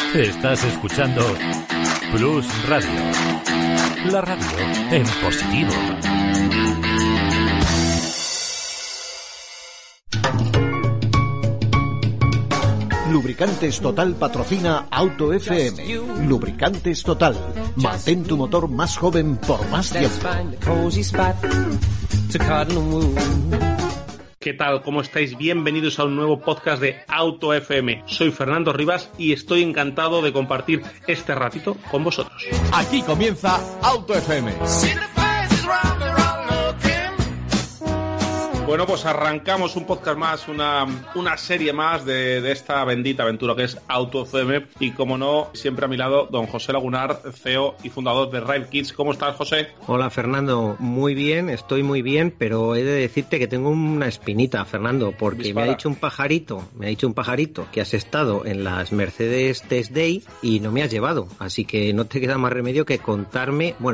Estás escuchando Plus Radio. La radio en positivo. Lubricantes Total patrocina Auto FM. Lubricantes Total. Mantén tu motor más joven por más tiempo. ¿Qué tal? ¿Cómo estáis? Bienvenidos a un nuevo podcast de Auto FM. Soy Fernando Rivas y estoy encantado de compartir este ratito con vosotros. Aquí comienza Auto FM. Bueno, pues arrancamos un podcast más, una serie más de esta bendita aventura que es Auto FM. Y como no, siempre a mi lado, don José Lagunar, CEO y fundador de Ride Kits. ¿Cómo estás, José? Hola, Fernando. Muy bien, estoy muy bien, pero he de decirte que tengo una espinita, Fernando, porque Dispara. me ha dicho un pajarito que has estado en las Mercedes Test Day y no me has llevado. Así que no te queda más remedio que contar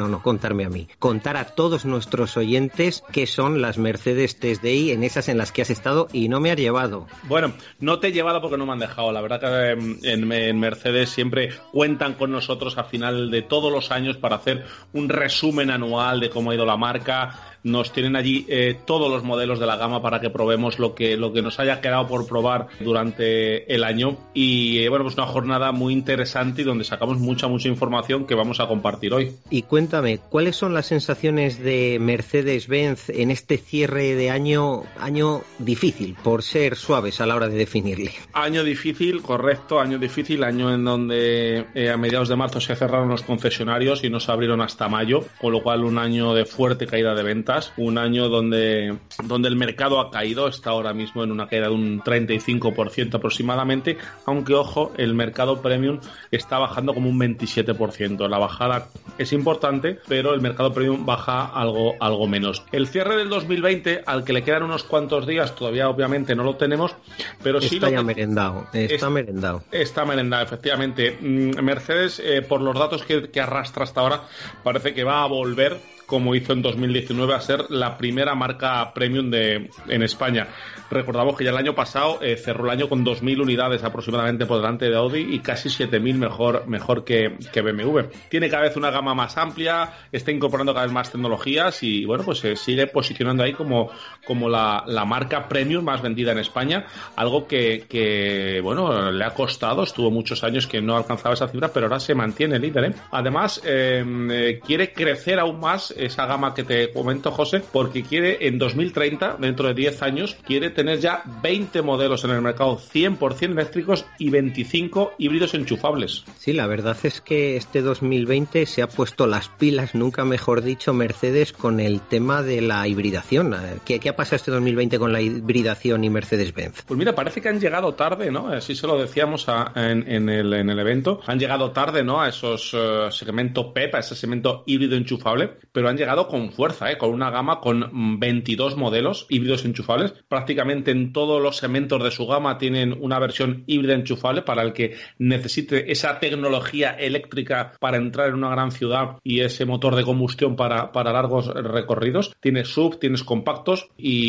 a todos nuestros oyentes qué son las Mercedes Test Day en esas en las que has estado y no me has llevado. Bueno, no te he llevado porque no me han dejado. La verdad que en Mercedes siempre cuentan con nosotros a final de todos los años para hacer un resumen anual de cómo ha ido la marca. Nos tienen allí todos los modelos de la gama para que probemos lo que nos haya quedado por probar durante el año. Y bueno, pues una jornada muy interesante y donde sacamos mucha información que vamos a compartir hoy. Y cuéntame, ¿cuáles son las sensaciones de Mercedes-Benz en este cierre de año difícil, por ser suaves a la hora de definirle? Año difícil, correcto, año difícil, año en donde a mediados de marzo se cerraron los concesionarios y no se abrieron hasta mayo, con lo cual un año de fuerte caída de ventas. Un año donde el mercado ha caído, está ahora mismo en una caída de un 35% aproximadamente, aunque ojo, el mercado premium está bajando como un 27%. La bajada es importante, pero el mercado premium baja algo menos. El cierre del 2020, al que le quedan unos cuantos días, todavía obviamente no lo tenemos, pero sí está ya merendado. Está merendado, efectivamente. Mercedes, por los datos que arrastra hasta ahora, parece que va a volver, como hizo en 2019, a ser la primera marca premium en España. Recordamos que ya el año pasado cerró el año con 2.000 unidades aproximadamente por delante de Audi y casi 7.000 mejor que BMW. Tiene cada vez una gama más amplia, está incorporando cada vez más tecnologías y bueno, pues se sigue posicionando ahí como la marca premium más vendida en España, algo que bueno, le ha costado, estuvo muchos años que no alcanzaba esa cifra, pero ahora se mantiene líder, ¿eh? Además, quiere crecer aún más esa gama que te comento, José, porque quiere en 2030, dentro de 10 años, quiere tener ya 20 modelos en el mercado 100% eléctricos y 25 híbridos enchufables. Sí, la verdad es que este 2020 se ha puesto las pilas, nunca mejor dicho, Mercedes, con el tema de la hibridación. ¿Qué ha pasado este 2020 con la hibridación y Mercedes-Benz? Pues mira, parece que han llegado tarde, ¿no? Así se lo decíamos en el evento. Han llegado tarde, ¿no? A esos segmento PEP, a ese segmento híbrido enchufable, pero han llegado con fuerza, con una gama con 22 modelos híbridos enchufables. Prácticamente en todos los segmentos de su gama tienen una versión híbrida enchufable para el que necesite esa tecnología eléctrica para entrar en una gran ciudad y ese motor de combustión para largos recorridos. Tienes SUV, tienes compactos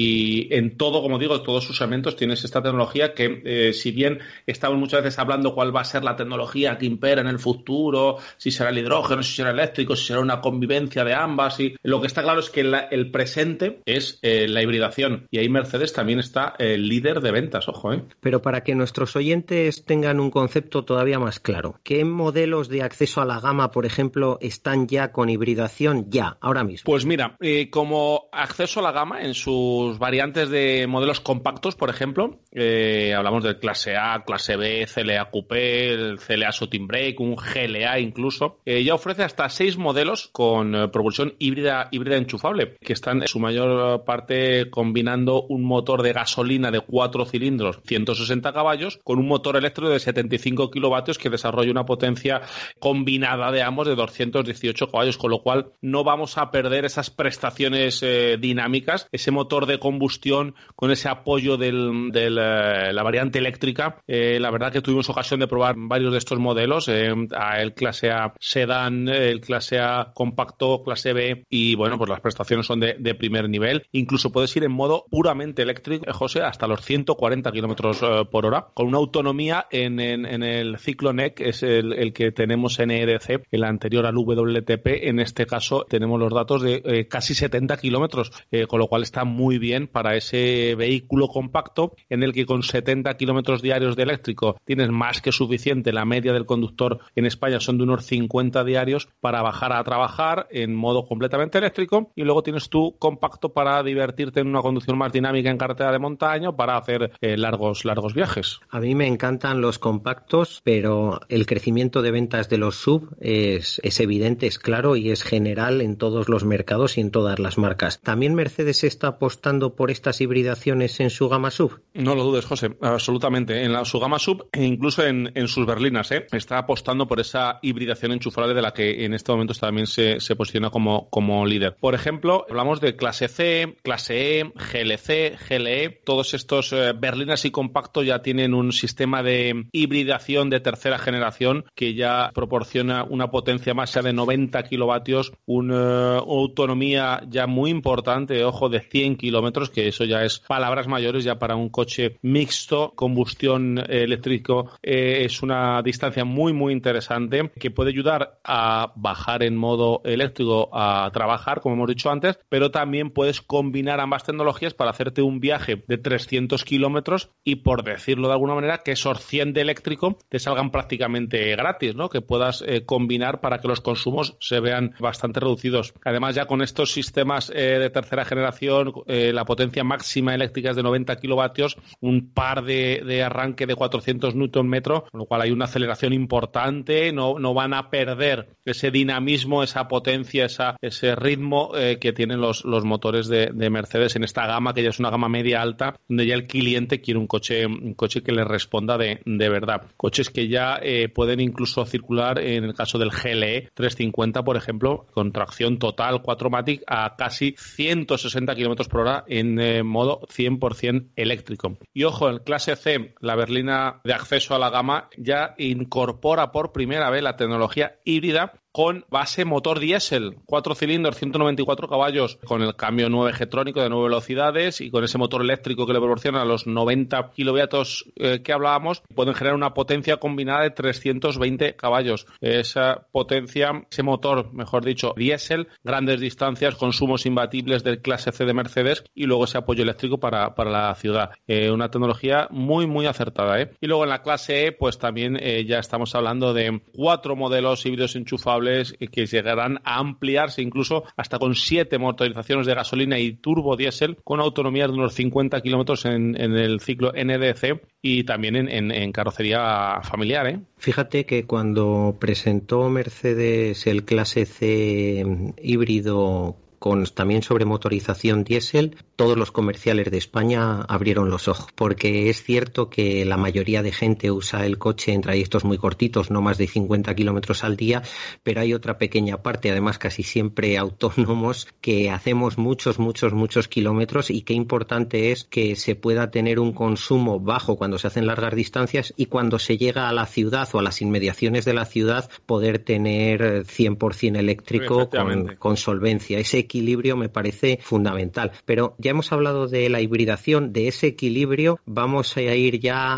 y en todo, como digo, en todos sus segmentos tienes esta tecnología que si bien estamos muchas veces hablando cuál va a ser la tecnología que impera en el futuro, si será el hidrógeno, si será eléctrico, si será una convivencia de ambas, y lo que está claro es que el presente es la hibridación y ahí Mercedes también está líder de ventas, ojo. Pero para que nuestros oyentes tengan un concepto todavía más claro, ¿qué modelos de acceso a la gama, por ejemplo, están ya con hibridación ahora mismo? Pues mira, como acceso a la gama en sus variantes de modelos compactos, por ejemplo, hablamos del clase A, clase B, CLA Coupé, el CLA Shooting Brake, un GLA incluso, ya ofrece hasta 6 modelos con propulsión híbrida enchufable, que están en su mayor parte combinando un motor de gasolina de 4 cilindros, 160 caballos, con un motor eléctrico de 75 kilovatios que desarrolla una potencia combinada de ambos de 218 caballos, con lo cual no vamos a perder esas prestaciones dinámicas, ese motor de combustión con ese apoyo de la variante eléctrica. La verdad que tuvimos ocasión de probar varios de estos modelos, el clase A sedán, el clase A compacto, clase B GLE y bueno, pues las prestaciones son de primer nivel. Incluso puedes ir en modo puramente eléctrico, José, hasta los 140 kilómetros por hora, con una autonomía en el ciclo NEC, es el que tenemos en ERC, el anterior al WLTP. En este caso tenemos los datos de casi 70 kilómetros, con lo cual está muy bien para ese vehículo compacto en el que con 70 kilómetros diarios de eléctrico tienes más que suficiente. La media del conductor en España son de unos 50 diarios para bajar a trabajar en modo completamente eléctrico, y luego tienes tu compacto para divertirte en una conducción más dinámica en carretera de montaña o para hacer largos viajes. A mí me encantan los compactos, pero el crecimiento de ventas de los SUV es evidente, es claro y es general en todos los mercados y en todas las marcas. ¿También Mercedes está apostando por estas hibridaciones en su gama SUV? No lo dudes, José, absolutamente. En su gama SUV e incluso en sus berlinas, está apostando por esa hibridación enchufable de la que en este momento también se posiciona como líder. Por ejemplo, hablamos de clase C, clase E, GLC, GLE. Todos estos berlinas y compactos ya tienen un sistema de hibridación de tercera generación que ya proporciona una potencia máxima de 90 kilovatios, una autonomía ya muy importante, ojo, de 100 kilómetros, que eso ya es palabras mayores ya para un coche mixto, combustión eléctrico. Es una distancia muy, muy interesante que puede ayudar a bajar en modo eléctrico a trabajar, como hemos dicho antes, pero también puedes combinar ambas tecnologías para hacerte un viaje de 300 kilómetros y, por decirlo de alguna manera, que esos 100 de eléctrico te salgan prácticamente gratis, ¿no? Que puedas combinar para que los consumos se vean bastante reducidos. Además, ya con estos sistemas de tercera generación, la potencia máxima eléctrica es de 90 kilovatios, un par de arranque de 400 Nm, con lo cual hay una aceleración importante, no van a perder ese dinamismo, esa potencia, ese ritmo que tienen los motores de Mercedes en esta gama, que ya es una gama media alta, donde ya el cliente quiere un coche que le responda de verdad. Coches que ya pueden incluso circular, en el caso del GLE 350, por ejemplo, con tracción total 4MATIC a casi 160 km por hora en modo 100% eléctrico. Y ojo, en clase C, la berlina de acceso a la gama ya incorpora por primera vez la tecnología híbrida con base motor diésel, 4 cilindros, 194 caballos, con el cambio 9 G-trónico de 9 velocidades y con ese motor eléctrico que le proporciona los 90 kilovatios que hablábamos, pueden generar una potencia combinada de 320 caballos. Esa potencia, ese motor, mejor dicho, diésel, grandes distancias, consumos imbatibles del clase C de Mercedes y luego ese apoyo eléctrico para la ciudad. Una tecnología muy, muy acertada, Y luego en la clase E, pues también ya estamos hablando de 4 modelos híbridos enchufables que llegarán a ampliarse incluso hasta con 7 motorizaciones de gasolina y turbo diésel con autonomía de unos 50 kilómetros en el ciclo NDC y también en carrocería familiar. Fíjate que cuando presentó Mercedes el clase C híbrido también sobre motorización diésel, todos los comerciales de España abrieron los ojos, porque es cierto que la mayoría de gente usa el coche en trayectos muy cortitos, no más de 50 kilómetros al día, pero hay otra pequeña parte, además casi siempre autónomos, que hacemos muchos kilómetros, y qué importante es que se pueda tener un consumo bajo cuando se hacen largas distancias y cuando se llega a la ciudad o a las inmediaciones de la ciudad poder tener 100% eléctrico con solvencia. Ese equilibrio me parece fundamental. Pero ya hemos hablado de la hibridación, de ese equilibrio, vamos a ir ya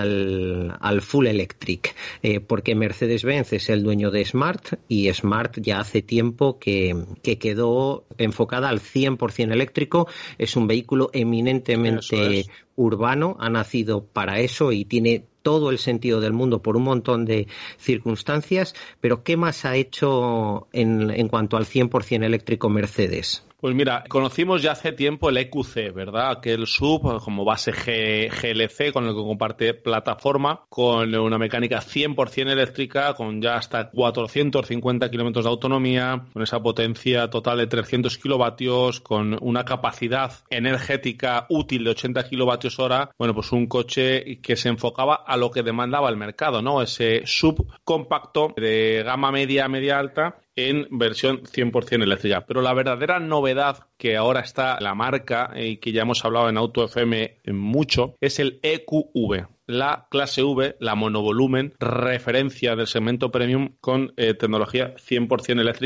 al full electric, porque Mercedes-Benz es el dueño de Smart y Smart ya hace tiempo que quedó enfocada al 100% eléctrico. Es un vehículo eminentemente urbano, ha nacido para eso y tiene todo el sentido del mundo por un montón de circunstancias, pero ¿qué más ha hecho en cuanto al 100% eléctrico Mercedes? Pues mira, conocimos ya hace tiempo el EQC, ¿verdad? Aquel SUV como base GLC con el que comparte plataforma, con una mecánica 100% eléctrica, con ya hasta 450 kilómetros de autonomía, con esa potencia total de 300 kilovatios, con una capacidad energética útil de 80 kilovatios hora. Bueno, pues un coche que se enfocaba a lo que demandaba el mercado, ¿no? Ese SUV compacto de gama media alta en versión 100% eléctrica. Pero la verdadera novedad que ahora está la marca y que ya hemos hablado en Auto FM mucho es el EQV. La clase V, la monovolumen, referencia del segmento premium con tecnología 100% eléctrica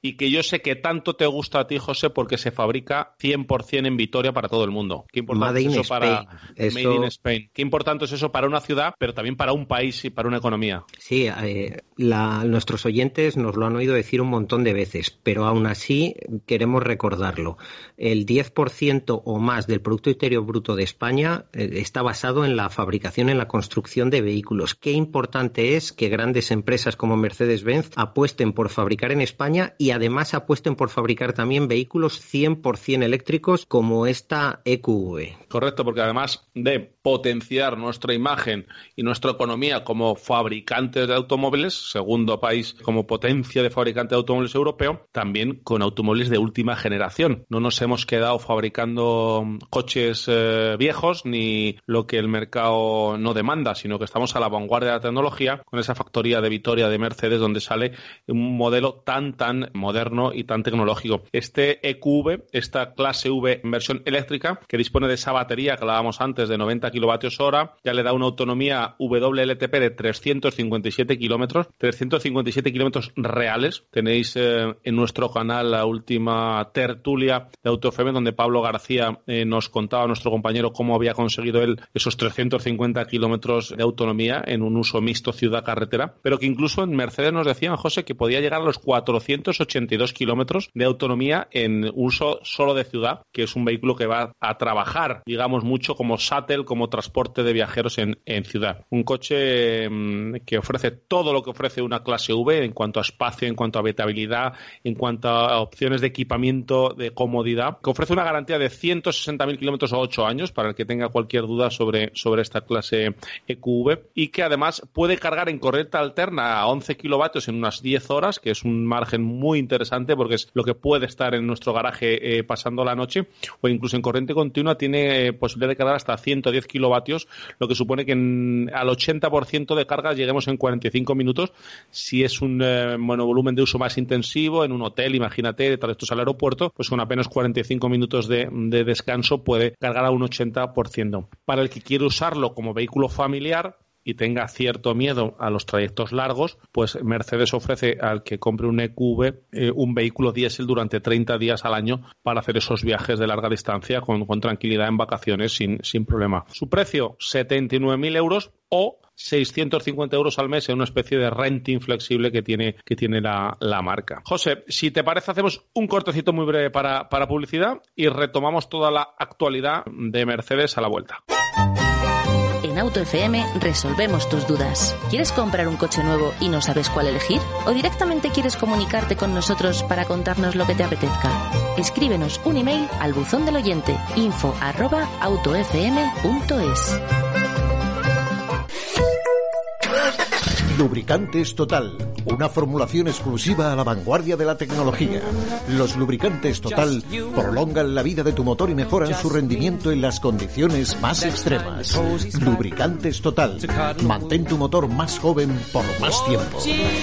y que yo sé que tanto te gusta a ti, José, porque se fabrica 100% en Vitoria para todo el mundo. Qué importante es eso para Made in Spain. Qué importante es eso para una ciudad, pero también para un país y para una economía. Sí, nuestros oyentes nos lo han oído decir un montón de veces, pero aún así queremos recordarlo. El 10% o más del Producto Interior Bruto de España está basado en la fabricación, en la construcción de vehículos. Qué importante es que grandes empresas como Mercedes-Benz apuesten por fabricar en España y además apuesten por fabricar también vehículos 100% eléctricos como esta EQV. Correcto, porque además de potenciar nuestra imagen y nuestra economía como fabricantes de automóviles, segundo país como potencia de fabricante de automóviles europeo, también con automóviles de última generación. No nos hemos quedado fabricando coches viejos ni lo que el mercado no demanda, sino que estamos a la vanguardia de la tecnología con esa factoría de Vitoria de Mercedes donde sale un modelo tan moderno y tan tecnológico. Este EQV, esta clase V en versión eléctrica, que dispone de esa batería que hablábamos antes de 90 kilovatios hora, ya le da una autonomía WLTP de 357 kilómetros reales. Tenéis en nuestro canal la última tertulia de AutoFM donde Pablo García nos contaba, nuestro compañero, cómo había conseguido él esos 350 kilómetros de autonomía en un uso mixto ciudad-carretera, pero que incluso en Mercedes nos decían, José, que podía llegar a los 482 kilómetros de autonomía en uso solo de ciudad, que es un vehículo que va a trabajar, digamos, mucho como shuttle, como transporte de viajeros en ciudad. Un coche que ofrece todo lo que ofrece una clase V en cuanto a espacio, en cuanto a habitabilidad, en cuanto a opciones de equipamiento, de comodidad, que ofrece una garantía de 160.000 kilómetros a 8 años para el que tenga cualquier duda sobre esta clase EQV, y que además puede cargar en corriente alterna a 11 kilovatios en unas 10 horas, que es un margen muy interesante porque es lo que puede estar en nuestro garaje pasando la noche, o incluso en corriente continua tiene posibilidad de cargar hasta 110 kilovatios, lo que supone que al 80% de carga lleguemos en 45 minutos. Si es un monovolumen de uso más intensivo, en un hotel, imagínate, de trayectos al aeropuerto, pues con apenas 45 minutos de descanso puede cargar a un 80%. Para el que quiere usarlo como vehículo familiar y tenga cierto miedo a los trayectos largos, pues Mercedes ofrece al que compre un EQV un vehículo diésel durante 30 días al año para hacer esos viajes de larga distancia con tranquilidad en vacaciones sin problema. Su precio, 79.000 euros o 650 euros al mes en una especie de renting flexible que tiene la marca. José, si te parece, hacemos un cortecito muy breve para publicidad y retomamos toda la actualidad de Mercedes a la vuelta. En Auto FM resolvemos tus dudas. ¿Quieres comprar un coche nuevo y no sabes cuál elegir? ¿O directamente quieres comunicarte con nosotros para contarnos lo que te apetezca? Escríbenos un email al buzón del oyente info@autofm.es. Lubricantes Total, una formulación exclusiva a la vanguardia de la tecnología. Los lubricantes Total prolongan la vida de tu motor y mejoran su rendimiento en las condiciones más extremas. Lubricantes Total, mantén tu motor más joven por más tiempo.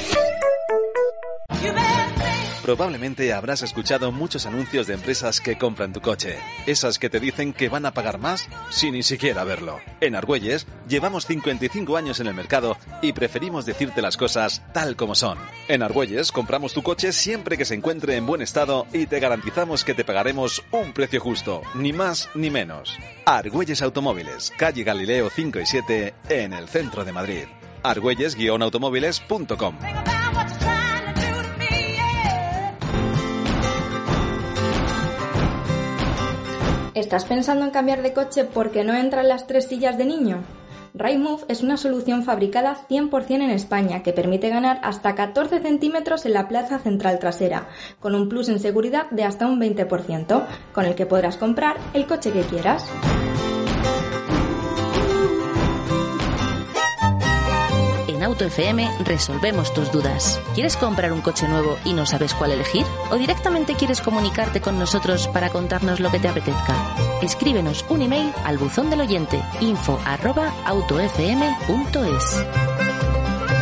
Probablemente habrás escuchado muchos anuncios de empresas que compran tu coche. Esas que te dicen que van a pagar más sin ni siquiera verlo. En Argüelles llevamos 55 años en el mercado y preferimos decirte las cosas tal como son. En Argüelles compramos tu coche siempre que se encuentre en buen estado y te garantizamos que te pagaremos un precio justo, ni más ni menos. Argüelles Automóviles, calle Galileo 5 y 7, en el centro de Madrid. argüelles-automóviles.com. ¿Estás pensando en cambiar de coche porque no entran las 3 sillas de niño? Rightmove es una solución fabricada 100% en España que permite ganar hasta 14 centímetros en la plaza central trasera, con un plus en seguridad de hasta un 20%, con el que podrás comprar el coche que quieras. En Auto FM resolvemos tus dudas. ¿Quieres comprar un coche nuevo y no sabes cuál elegir? ¿O directamente quieres comunicarte con nosotros para contarnos lo que te apetezca? Escríbenos un email al buzón del oyente info@autofm.es.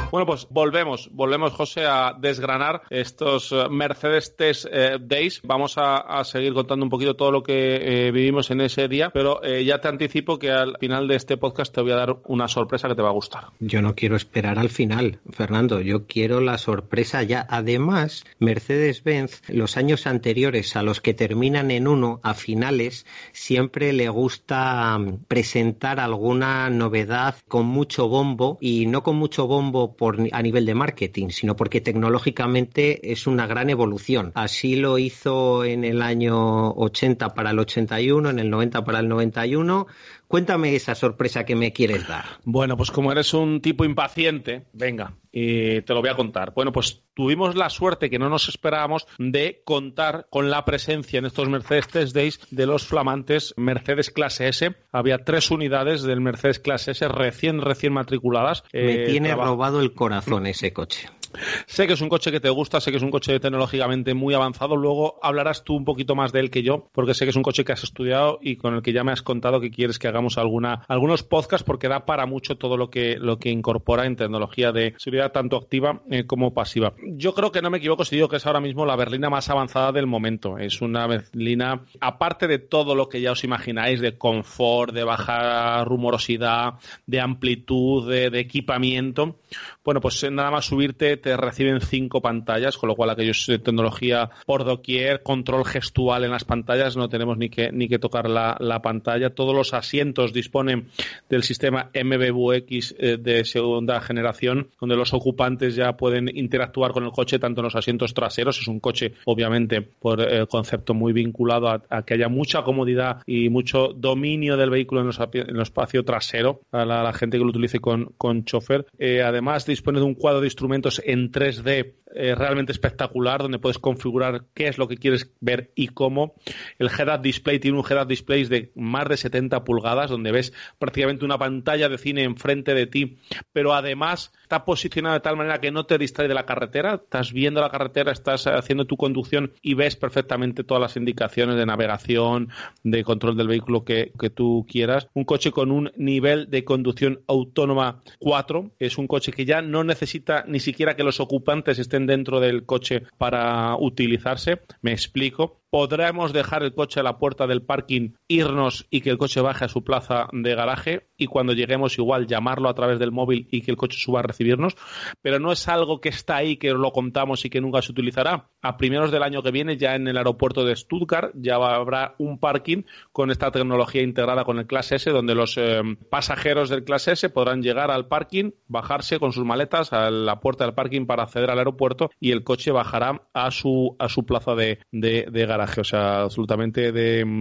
Bueno, pues volvemos, José, a desgranar estos Mercedes Test Days. Vamos a seguir contando un poquito todo lo que vivimos en ese día, pero ya te anticipo que al final de este podcast te voy a dar una sorpresa que te va a gustar. Yo no quiero esperar al final, Fernando, yo quiero la sorpresa ya. Además, Mercedes-Benz, los años anteriores a los que terminan en 1, a finales, siempre le gusta presentar alguna novedad con mucho bombo, y no con mucho bombo a nivel de marketing, sino porque tecnológicamente es una gran evolución. Así lo hizo en el año 80 para el 81, en el 90 para el 91. Cuéntame esa sorpresa que me quieres dar. Bueno, pues como eres un tipo impaciente, venga, y te lo voy a contar. Bueno, pues tuvimos la suerte que no nos esperábamos de contar con la presencia en estos Mercedes Test Days de los flamantes Mercedes Clase S. Había 3 unidades del Mercedes Clase S recién matriculadas. Me tiene robado el corazón ese coche. Sé que es un coche que te gusta, sé que es un coche tecnológicamente muy avanzado. Luego hablarás tú un poquito más de él que yo, porque sé que es un coche que has estudiado y con el que ya me has contado que quieres que hagamos algunos podcasts, porque da para mucho todo lo que incorpora en tecnología de seguridad, tanto activa como pasiva. Yo creo que no me equivoco si digo que es ahora mismo la berlina más avanzada del momento. Es una berlina, aparte de todo lo que ya os imagináis, de confort, de baja rumorosidad, de amplitud, de equipamiento. Bueno, pues nada más subirte te reciben 5 pantallas, con lo cual aquellos tecnología por doquier, control gestual en las pantallas, no tenemos ni que tocar la pantalla. Todos los asientos disponen del sistema MBUX de segunda generación, donde los ocupantes ya pueden interactuar con el coche tanto en los asientos traseros. Es un coche, obviamente, por el concepto muy vinculado a que haya mucha comodidad y mucho dominio del vehículo en el espacio trasero a la gente que lo utilice con chofer. Además, dispone de un cuadro de instrumentos en 3D realmente espectacular, donde puedes configurar qué es lo que quieres ver y cómo. El head-up display tiene un head-up display de más de 70 pulgadas, donde ves prácticamente una pantalla de cine enfrente de ti, pero además está posicionado de tal manera que no te distrae de la carretera. Estás viendo la carretera, estás haciendo tu conducción y ves perfectamente todas las indicaciones de navegación, de control del vehículo que tú quieras. Un coche con un nivel de conducción autónoma 4. Es un coche que ya no necesita ni siquiera que los ocupantes estén dentro del coche para utilizarse. Me explico. Podremos dejar el coche a la puerta del parking, irnos y que el coche baje a su plaza de garaje, y cuando lleguemos igual llamarlo a través del móvil y que el coche suba a recibirnos, pero no es algo que está ahí, que lo contamos y que nunca se utilizará. A primeros del año que viene, ya en el aeropuerto de Stuttgart, ya habrá un parking con esta tecnología integrada con el Clase S, donde los pasajeros del Clase S podrán llegar al parking, bajarse con sus maletas a la puerta del parking para acceder al aeropuerto, y el coche bajará a su plaza de garaje. O sea, absolutamente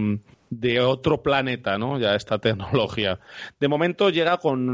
de otro planeta, ¿no? Ya esta tecnología. De momento llega con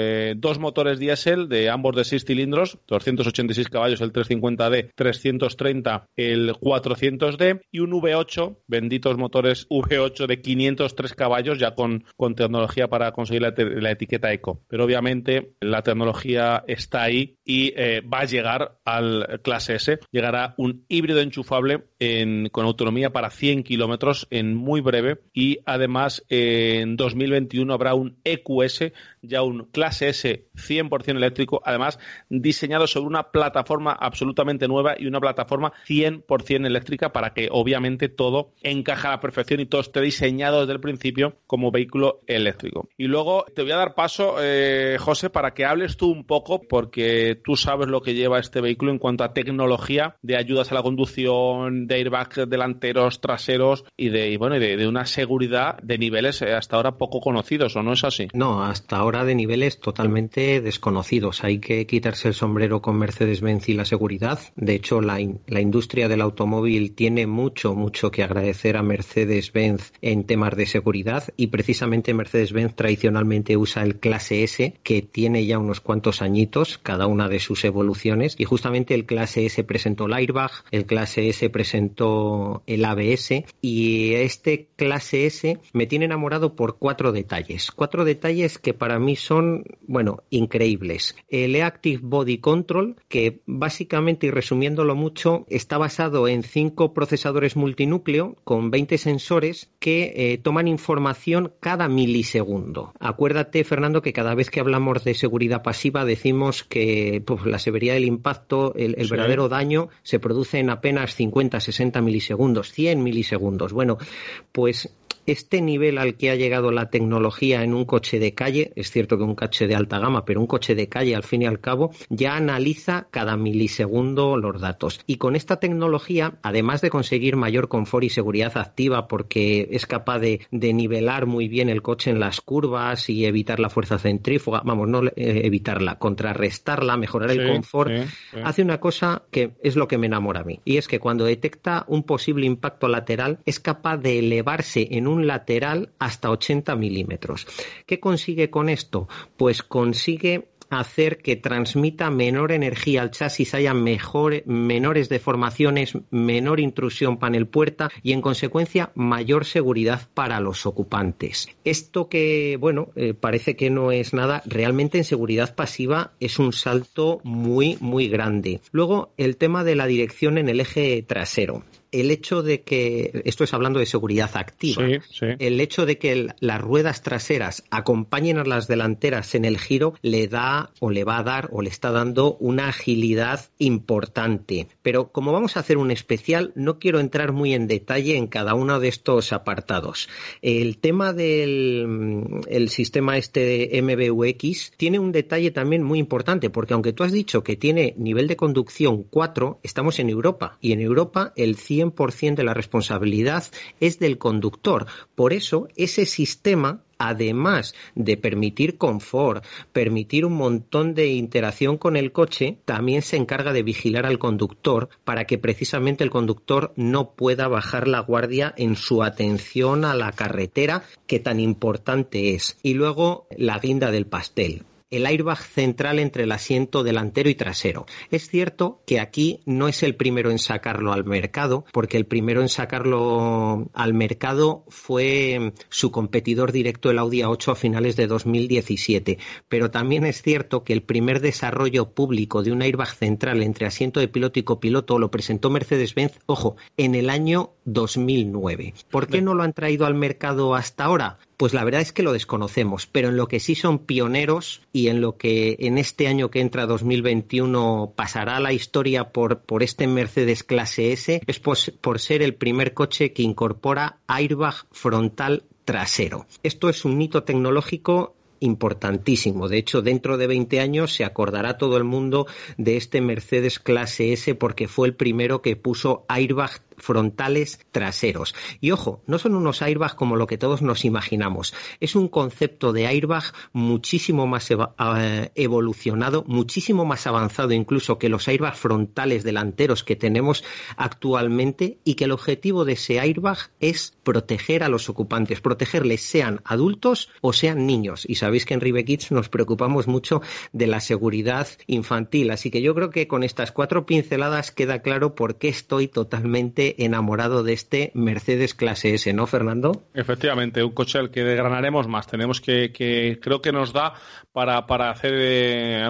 2 motores diésel de ambos de 6 cilindros, 286 caballos el 350D, 330 el 400D, y un V8, benditos motores V8 de 503 caballos, ya con tecnología para conseguir la etiqueta Eco. Pero obviamente la tecnología está ahí y va a llegar al Clase S. Llegará un híbrido enchufable con autonomía para 100 kilómetros en muy breve, y además en 2021 habrá un EQS, ya un Clase S 100% eléctrico, además diseñado sobre una plataforma absolutamente nueva y una plataforma 100% eléctrica, para que obviamente todo encaje a la perfección y todo esté diseñado desde el principio como vehículo eléctrico. Y luego te voy a dar paso, José, para que hables tú un poco, porque tú sabes lo que lleva este vehículo en cuanto a tecnología de ayudas a la conducción, de airbags delanteros, traseros y de una seguridad de niveles hasta ahora poco conocidos, ¿o no es así? No, hasta ahora de niveles totalmente desconocidos. Hay que quitarse el sombrero con Mercedes-Benz y la seguridad. De hecho, la industria del automóvil tiene mucho que agradecer a Mercedes-Benz en temas de seguridad, y precisamente Mercedes-Benz tradicionalmente usa el Clase S, que tiene ya unos cuantos añitos, cada una de sus evoluciones, y justamente el Clase S presentó el airbag, el Clase S presentó el ABS, y este Clase S me tiene enamorado por 4 detalles. 4 detalles que para para mí son, bueno, increíbles. El E-Active Body Control, que básicamente, y resumiéndolo mucho, está basado en 5 procesadores multinúcleo con 20 sensores que toman información cada milisegundo. Acuérdate, Fernando, que cada vez que hablamos de seguridad pasiva decimos que la severidad del impacto, el verdadero daño se produce en apenas 50, 60 milisegundos, 100 milisegundos. Bueno, pues este nivel al que ha llegado la tecnología en un coche de calle, es cierto que un coche de alta gama, pero un coche de calle al fin y al cabo ya analiza cada milisegundo los datos. Y con esta tecnología, además de conseguir mayor confort y seguridad activa porque es capaz de nivelar muy bien el coche en las curvas y evitar la fuerza centrífuga, evitarla, contrarrestarla, mejorar el confort, hace una cosa que es lo que me enamora a mí, y es que cuando detecta un posible impacto lateral es capaz de elevarse en un lateral hasta 80 milímetros. ¿Qué consigue con esto? Pues consigue hacer que transmita menor energía al chasis, haya menores deformaciones, menor intrusión panel puerta y en consecuencia mayor seguridad para los ocupantes. Esto que, parece que no es nada, realmente en seguridad pasiva es un salto muy, muy grande. Luego, el tema de la dirección en el eje trasero. El hecho de que, esto es hablando de seguridad activa, el hecho de que las ruedas traseras acompañen a las delanteras en el giro le está dando una agilidad importante. Pero como vamos a hacer un especial, no quiero entrar muy en detalle en cada uno de estos apartados. El tema del sistema de MBUX tiene un detalle también muy importante, porque aunque tú has dicho que tiene nivel de conducción 4, estamos en Europa, y en Europa el 100% de la responsabilidad es del conductor. Por eso, ese sistema, además de permitir confort, permitir un montón de interacción con el coche, también se encarga de vigilar al conductor para que precisamente el conductor no pueda bajar la guardia en su atención a la carretera, que tan importante es. Y luego, la guinda del pastel. El airbag central entre el asiento delantero y trasero. Es cierto que aquí no es el primero en sacarlo al mercado, porque el primero en sacarlo al mercado fue su competidor directo, el Audi A8, a finales de 2017. Pero también es cierto que el primer desarrollo público de un airbag central entre asiento de piloto y copiloto lo presentó Mercedes-Benz, en el año 2009. ¿Por qué no lo han traído al mercado hasta ahora? Pues la verdad es que lo desconocemos, pero en lo que sí son pioneros y en lo que en este año que entra 2021 pasará la historia por este Mercedes clase S, es por ser el primer coche que incorpora airbag frontal trasero. Esto es un hito tecnológico importantísimo. De hecho, dentro de 20 años se acordará todo el mundo de este Mercedes clase S porque fue el primero que puso airbag frontales traseros. Y ojo, no son unos airbags como lo que todos nos imaginamos. Es un concepto de airbag muchísimo más evolucionado, muchísimo más avanzado incluso que los airbags frontales delanteros que tenemos actualmente, y que el objetivo de ese airbag es proteger a los ocupantes, protegerles sean adultos o sean niños. Y sabéis que en Ribe Kids nos preocupamos mucho de la seguridad infantil. Así que yo creo que con estas 4 pinceladas queda claro por qué estoy totalmente enamorado de este Mercedes clase S, ¿no, Fernando? Efectivamente, un coche al que desgranaremos más. Tenemos que creo que nos da para hacer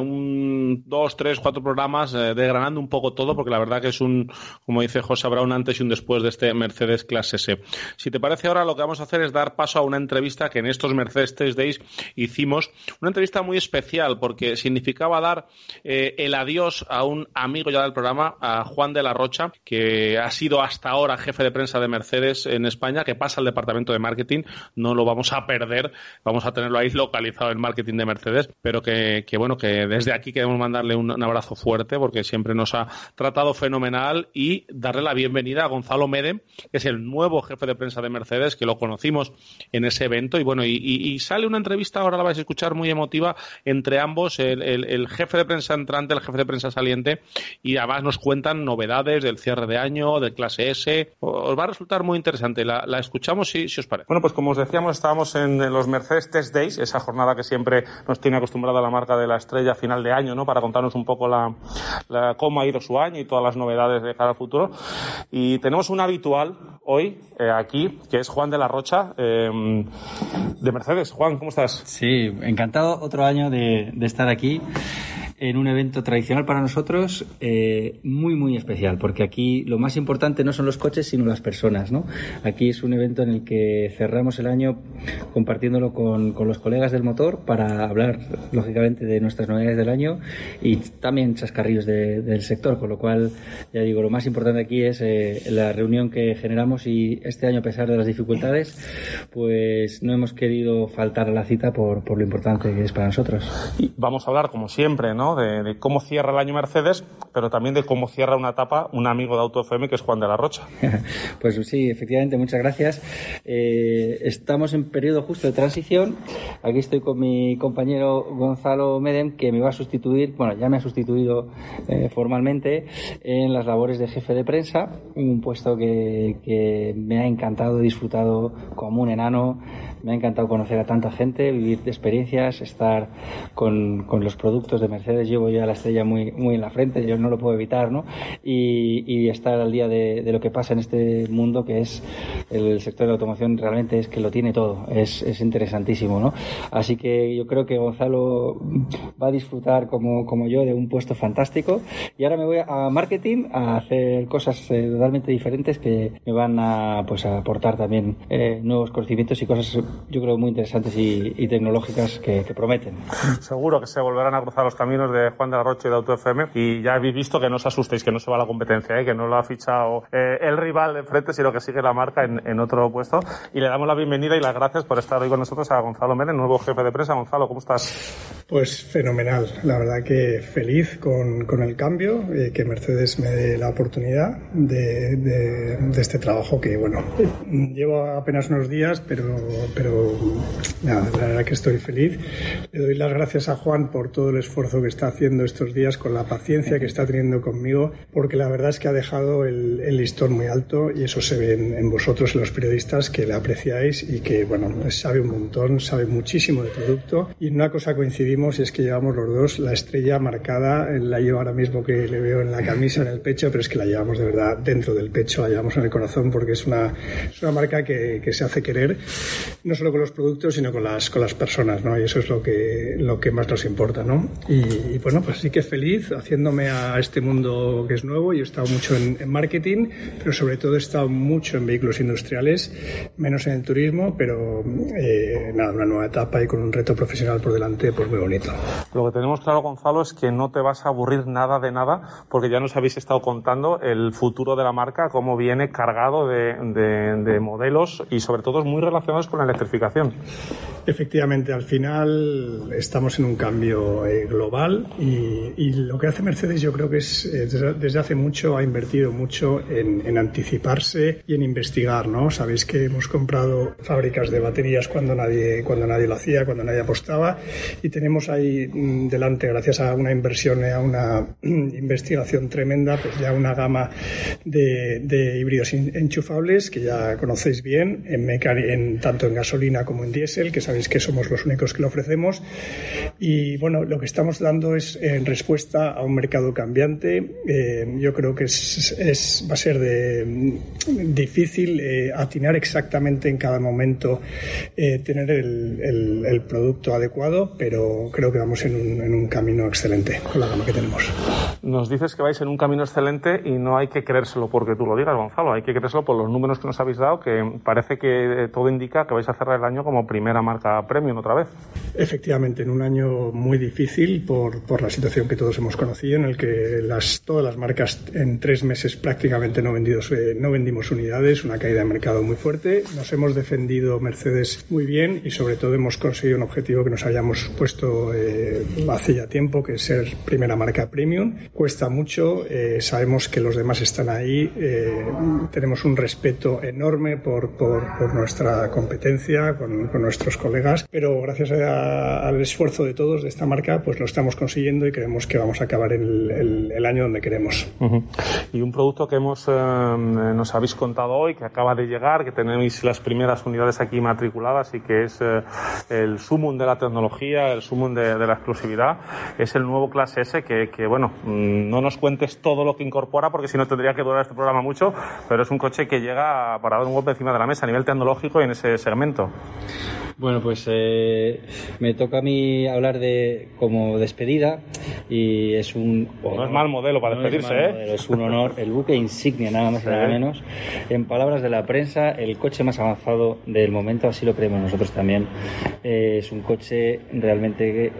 2, 3, 4 programas desgranando un poco todo, porque la verdad que es como dice José, habrá un antes y un después de este Mercedes clase S. Si te parece, ahora lo que vamos a hacer es dar paso a una entrevista que en estos Mercedes Test Days hicimos, una entrevista muy especial porque significaba dar el adiós a un amigo ya del programa, a Juan de la Rocha, que ha sido hasta ahora jefe de prensa de Mercedes en España, que pasa al departamento de marketing. No lo vamos a perder, vamos a tenerlo ahí localizado en marketing de Mercedes, pero que desde aquí queremos mandarle un abrazo fuerte porque siempre nos ha tratado fenomenal, y darle la bienvenida a Gonzalo Mede, que es el nuevo jefe de prensa de Mercedes, que lo conocimos en ese evento, y sale una entrevista, ahora la vais a escuchar, muy emotiva entre ambos, el jefe de prensa entrante, el jefe de prensa saliente, y además nos cuentan novedades del cierre de año, del clase S. Os va a resultar muy interesante. La escuchamos si os parece. Bueno, pues como os decíamos, estábamos en los Mercedes Test Days, esa jornada que siempre nos tiene acostumbrada la marca de la estrella a final de año, ¿no? Para contarnos un poco cómo ha ido su año y todas las novedades de cara al futuro. Y tenemos un habitual hoy aquí, que es Juan de la Rocha, de Mercedes. Juan, ¿cómo estás? Sí, encantado otro año de estar aquí en un evento tradicional para nosotros, muy muy especial, porque aquí lo más importante no son los coches sino las personas, ¿no? Aquí es un evento en el que cerramos el año compartiéndolo con los colegas del motor para hablar lógicamente de nuestras novedades del año y también chascarrillos del sector, con lo cual ya digo, lo más importante aquí es la reunión que generamos, y este año, a pesar de las dificultades, pues no hemos querido faltar a la cita por lo importante que es para nosotros. Y vamos a hablar, como siempre, ¿no? De cómo cierra el año Mercedes, pero también de cómo cierra una etapa un amigo de Auto FM, que es Juan de la Rocha. Pues sí, efectivamente, muchas gracias. Estamos en periodo justo de transición. Aquí estoy con mi compañero Gonzalo Medem, que me va a sustituir, bueno, ya me ha sustituido formalmente en las labores de jefe de prensa, un puesto que me ha encantado, he disfrutado como un enano. Me ha encantado conocer a tanta gente, vivir experiencias, estar con los productos de Mercedes. Llevo ya la estrella muy, muy en la frente, yo no lo puedo evitar, ¿no? Y estar al día de lo que pasa en este mundo, que es el sector de la automoción, realmente es que lo tiene todo, es interesantísimo, ¿no? Así que yo creo que Gonzalo va a disfrutar como yo de un puesto fantástico, y ahora me voy a marketing a hacer cosas totalmente diferentes que me van a aportar también nuevos conocimientos y cosas, yo creo, muy interesantes y tecnológicas que prometen. Seguro que se volverán a cruzar los caminos de Juan de la Rocha y de Auto FM, y ya habéis visto que no os asustéis, que no se va a la competencia, que no lo ha fichado el rival de frente, sino que sigue la marca en otro puesto. Y le damos la bienvenida y las gracias por estar hoy con nosotros a Gonzalo Medem, nuevo jefe de prensa. Gonzalo, ¿cómo estás? Pues fenomenal, la verdad que feliz con el cambio, que Mercedes me dé la oportunidad de este trabajo que, bueno, llevo apenas unos días, pero nada, la verdad que estoy feliz. Le doy las gracias a Juan por todo el esfuerzo que está haciendo estos días, con la paciencia que está teniendo conmigo, porque la verdad es que ha dejado el listón muy alto, y eso se ve en vosotros, los periodistas, que le apreciáis y que, bueno, sabe un montón, sabe muchísimo de producto. Y en una cosa coincidimos, y es que llevamos los dos la estrella marcada, la llevo ahora mismo, que le veo en la camisa, en el pecho, pero es que la llevamos de verdad dentro del pecho, la llevamos en el corazón, porque es una marca que se hace querer, no solo con los productos, sino con las personas, ¿no? Y eso es lo que más nos importa, ¿no? Y bueno, pues sí que feliz haciéndome a este mundo que es nuevo. Yo he estado mucho en marketing, pero sobre todo he estado mucho en vehículos industriales, menos en el turismo, pero nada, una nueva etapa y con un reto profesional por delante, pues muy bonito. Lo que tenemos claro, Gonzalo, es que no te vas a aburrir nada de nada, porque ya nos habéis estado contando el futuro de la marca, cómo viene cargado de modelos y sobre todo muy relacionados con la electrificación. Efectivamente, al final estamos en un cambio global, y lo que hace Mercedes, yo creo que es desde hace mucho ha invertido mucho en anticiparse y en investigar, ¿no? Sabéis que hemos comprado fábricas de baterías cuando nadie lo hacía, cuando nadie apostaba, y tenemos ahí delante, gracias a una inversión, a una investigación tremenda, pues ya una gama de híbridos enchufables que ya conocéis bien, tanto en gasolina como en diésel, que sabéis que somos los únicos que lo ofrecemos. Y bueno, lo que estamos dando es en respuesta a un mercado cambiante. Yo creo que va a ser difícil atinar exactamente en cada momento, tener el producto adecuado, pero creo que vamos en un camino excelente con la gama que tenemos. Nos dices que vais en un camino excelente, y no hay que creérselo porque tú lo digas, Gonzalo, hay que creérselo por los números que nos habéis dado, que parece que todo indica que vais a cerrar el año como primera marca premium otra vez. Efectivamente, en un año muy difícil por la situación que todos hemos conocido, en el que todas las marcas en 3 meses prácticamente no vendimos unidades, una caída de mercado muy fuerte. Nos hemos defendido Mercedes muy bien, y sobre todo hemos conseguido un objetivo que nos habíamos puesto hace ya tiempo, que es ser primera marca premium. Cuesta mucho, sabemos que los demás están ahí, tenemos un respeto enorme por nuestra competencia, con nuestros colegas colegas, pero gracias al esfuerzo de todos de esta marca, pues lo estamos consiguiendo y creemos que vamos a acabar el año donde queremos. Y un producto que nos habéis contado hoy, que acaba de llegar, que tenéis las primeras unidades aquí matriculadas y que es el sumum de la tecnología, el sumum de la exclusividad, es el nuevo Clase S, que bueno, no nos cuentes todo lo que incorpora, porque si no tendría que durar este programa mucho, pero es un coche que llega para dar un golpe encima de la mesa a nivel tecnológico y en ese segmento. Bueno, pues me toca a mí hablar como despedida, y es un... No es mal modelo para despedirse, modelo, es un honor, el buque insignia, nada más y nada menos. En palabras de la prensa, el coche más avanzado del momento, así lo creemos nosotros también. Es un coche realmente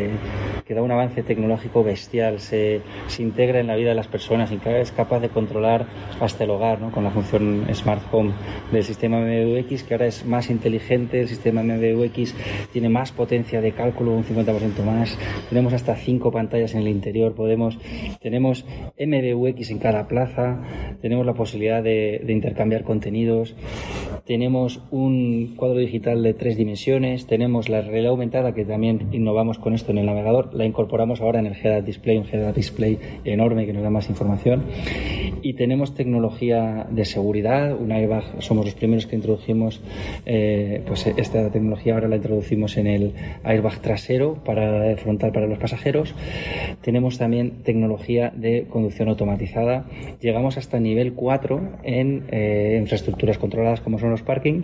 que da un avance tecnológico bestial, se integra en la vida de las personas, es capaz de controlar hasta el hogar, ¿no? Con la función Smart Home del sistema MBUX, que ahora es más inteligente. El sistema MBUX tiene más potencia de cálculo, un 50% más. Tenemos hasta 5 pantallas en el interior. Tenemos MBUX en cada plaza. Tenemos la posibilidad de intercambiar contenidos. Tenemos un cuadro digital de 3 dimensiones. Tenemos la realidad aumentada, que también innovamos con esto en el navegador. La incorporamos ahora en el Head-Up Display, un Head-Up Display enorme que nos da más información. Y tenemos tecnología de seguridad, un airbag. Somos los primeros que introdujimos pues esta tecnología. Ahora la introducimos en el airbag trasero frontal para los pasajeros. Tenemos también tecnología de conducción automatizada. Llegamos hasta nivel 4 en infraestructuras controladas, como son los parking,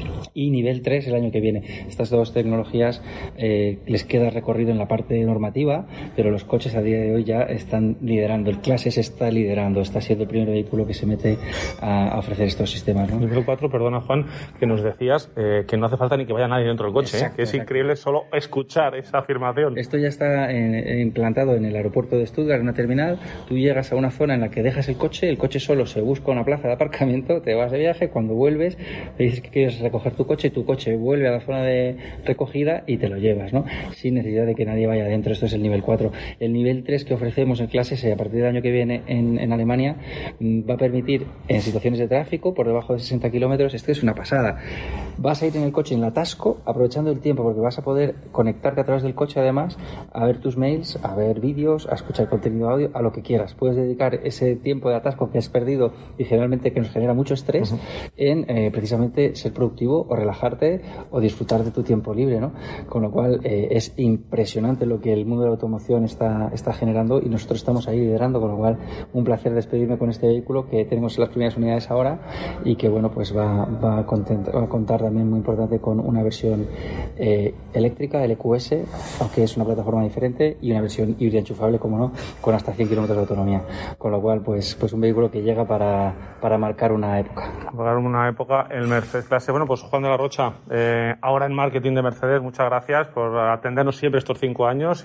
y nivel 3 el año que viene. Estas dos tecnologías les queda recorrido en la parte normativa, pero los coches a día de hoy ya están liderando. El Clase S está liderando, está siendo el primer vehículo que se mete a ofrecer estos sistemas, ¿no? Nivel 4, perdona Juan, que nos decías que no hace falta ni que vaya nadie dentro del coche. Exacto, que es increíble solo escuchar esa afirmación. Esto ya está implantado en el aeropuerto de Stuttgart, en una terminal. Tú llegas a una zona en la que dejas el coche solo se busca una plaza de aparcamiento, te vas de viaje, cuando vuelves te dices que quieres recoger tu coche vuelve a la zona de recogida y te lo llevas, ¿no? Sin necesidad de que nadie vaya adentro. Esto es el nivel 4. El nivel 3 que ofrecemos en Clase S a partir del año que viene en Alemania va a permitir, en situaciones de tráfico por debajo de 60 kilómetros, esto es una pasada. Vas a ir en el coche en el atasco aprovechando el tiempo, porque vas a poder conectarte a través del coche, además, a ver tus mails, a ver vídeos, a escuchar contenido audio, a lo que quieras. Puedes dedicar ese tiempo de atasco que has perdido y generalmente que nos genera mucho estrés en precisamente ser productivo o relajarte o disfrutar de tu tiempo libre, ¿no? Con lo cual es impresionante lo que el mundo de la automoción está generando, y nosotros estamos ahí liderando, con lo cual un placer despedirme con este vehículo que tenemos en las primeras unidades ahora, y que bueno, pues va a contar también, muy importante, con una versión eléctrica, el EQS, aunque es una plataforma diferente, y una versión híbrida enchufable, como no, con hasta 100 kilómetros de autonomía, con lo cual pues un vehículo que llega para marcar una época. Marcar una época, el Mercedes Clase. Bueno, pues Juan de la Rocha, ahora en marketing de Mercedes, muchas gracias por atendernos siempre estos 5 años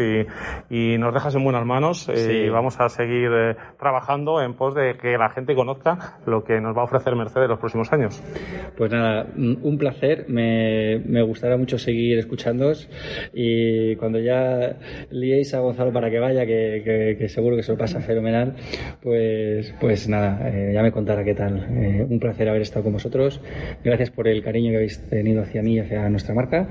y nos dejas en buenas manos. Sí. Y vamos a seguir trabajando en pos de que la gente conozca lo que nos va a ofrecer Mercedes los próximos años. Pues nada, un placer. Me gustará mucho seguir escuchándoos, y cuando ya liéis a Gonzalo para que vaya, que seguro que se lo pasa fenomenal, pues nada, ya me contará qué tal. Un placer haber estado con vosotros. Gracias por el cariño que habéis tenido hacia mí y hacia nuestra marca,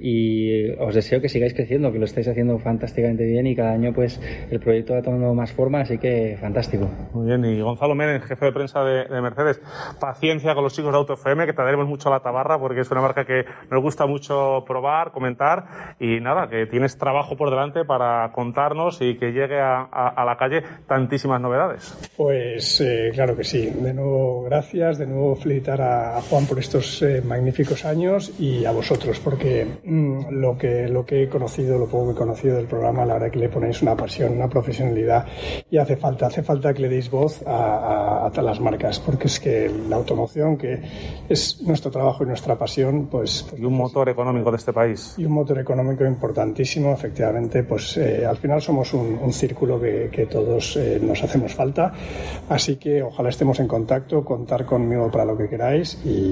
y os deseo que sigáis creciendo, que lo estáis haciendo fantásticamente bien, y cada año pues el proyecto va tomando más forma, así que fantástico. Muy bien. Y Gonzalo Medem, jefe de prensa de Mercedes, paciencia con los chicos de Auto FM, que te daremos mucho a la tabarra, porque es una marca que nos gusta mucho probar, comentar, y nada, que tienes trabajo por delante para contarnos y que llegue a la calle tantísimas novedades. Pues claro que sí. De nuevo, gracias. De nuevo, felicitar a Juan por estos magníficos años, y a vosotros, porque lo que he conocido, lo poco que he conocido del programa, la verdad que le ponéis una pasión, una profesionalidad, y hace falta que le deis voz a las marcas, porque es que la automoción, que es nuestro trabajo y nuestra pasión, pues y un motor económico de este país. Y un motor económico importantísimo, efectivamente, pues al final somos un círculo que todos nos hacemos falta, así que ojalá estemos en contacto, contar conmigo para lo que queráis, y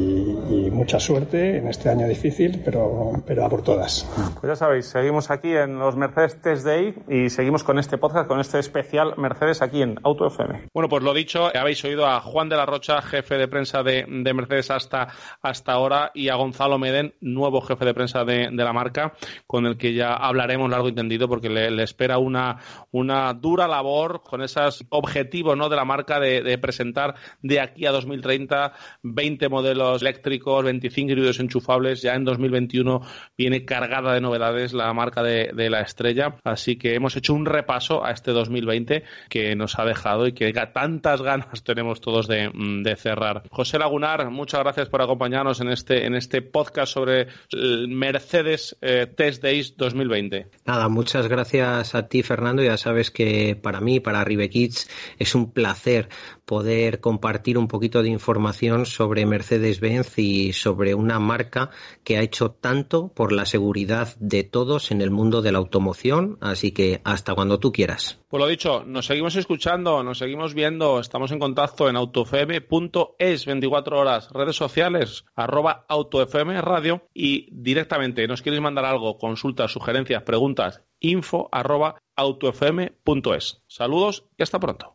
y mucha suerte en este año difícil, pero a por todas. Pues ya sabéis, seguimos aquí en los Mercedes Test Day y seguimos con este podcast, con este especial Mercedes aquí en Auto FM. Bueno, pues lo dicho, habéis oído a Juan de la Rocha, jefe de prensa de Mercedes hasta ahora, y a Gonzalo Medem, nuevo jefe de prensa de la marca, con el que ya hablaremos largo y tendido, porque le espera una dura labor con esos objetivos, ¿no?, de la marca de presentar de aquí a 2030 20 modelos eléctricos, 25 híbridos enchufables. Ya en 2021 viene cargada de novedades la marca de la estrella, así que hemos hecho un repaso a este 2020 que nos ha dejado y que tantas ganas tenemos todos de cerrar. José Lagunar, muchas gracias por acompañarnos en este podcast sobre el Mercedes Test Days 2020. Nada, muchas gracias a ti, Fernando. Ya sabes que para mí, para Ribe Kids, es un placer poder compartir un poquito de información sobre Mercedes-Benz y sobre una marca que ha hecho tanto por la seguridad de todos en el mundo de la automoción, así que hasta cuando tú quieras. Pues lo dicho, nos seguimos escuchando, nos seguimos viendo, estamos en contacto en autofm.es 24 horas, redes sociales, @autofm radio, y directamente nos queréis mandar algo, consultas, sugerencias, preguntas, info@autofm.es. Saludos y hasta pronto.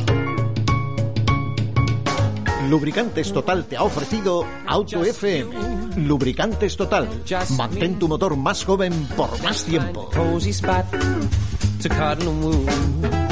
Lubricantes Total te ha ofrecido Auto FM. Lubricantes Total. Mantén tu motor más joven por más tiempo. To cotton wool.